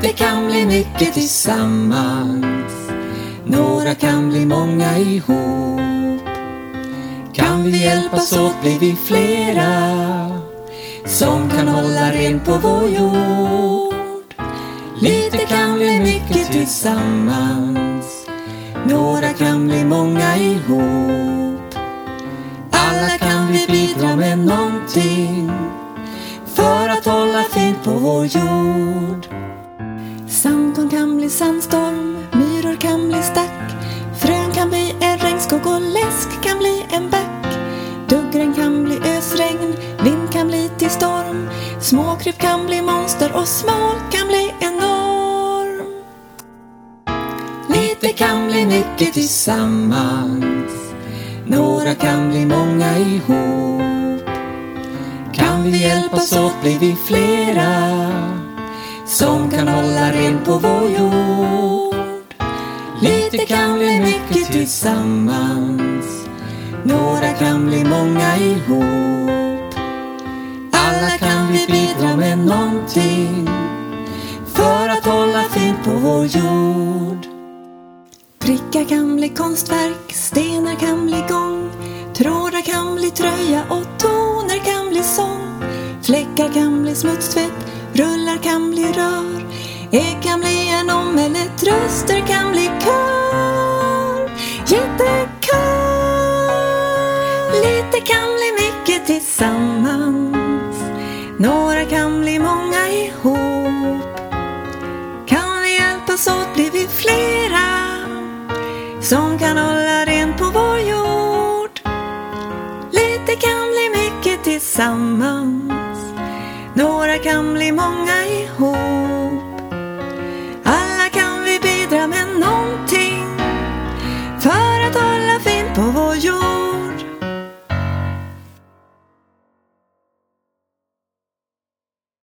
Lite kan bli mycket tillsammans, några kan bli många ihop. Kan vi hjälpas åt blir vi flera som kan hålla rent på vår jord. Lite kan bli mycket tillsammans, några kan bli många ihop. Alla kan vi bidra med någonting för att hålla fint på vår jord. Sandtorn kan bli sandstorm, myror kan bli stack, frön kan bli en regnskog och läsk kan bli en back. Duggregn kan bli ösregn, vind kan bli till storm, småkryp kan bli monster och smål kan bli enorm. Lite kan bli mycket tillsammans, några kan bli många ihop. Kan vi hjälpas åt blir vi flera som kan hålla rent på vår jord. Lite kan bli mycket tillsammans, några kan bli många ihop. Alla kan vi bidra med någonting för att hålla fint på vår jord. Prickar kan bli konstverk, stenar kan bli gång, trådar kan bli tröja och toner kan bli sång. Fläckar kan bli smutstvätt, rullar kan bli rör, ägg kan bli en omelett, röster kan bli kör. Jättekör! Lite kan bli mycket tillsammans, några kan bli många ihop. Kan vi hjälpas åt blir vi flera som kan hålla rent på vår jord. Lite kan bli mycket tillsammans, några kan bli många ihop.